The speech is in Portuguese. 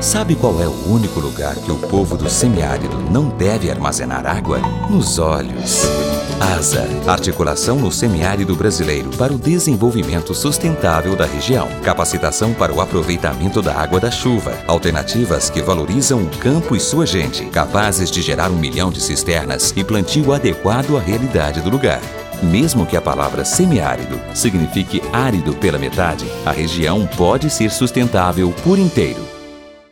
Sabe qual é o único lugar que o povo do semiárido não deve armazenar água? Nos olhos. ASA, Articulação no Semiárido Brasileiro para o Desenvolvimento Sustentável da região. Capacitação para o aproveitamento da água da chuva. Alternativas que valorizam o campo e sua gente, capazes de gerar 1 milhão de cisternas e plantio adequado à realidade do lugar. Mesmo que a palavra semiárido signifique árido pela metade, a região pode ser sustentável por inteiro.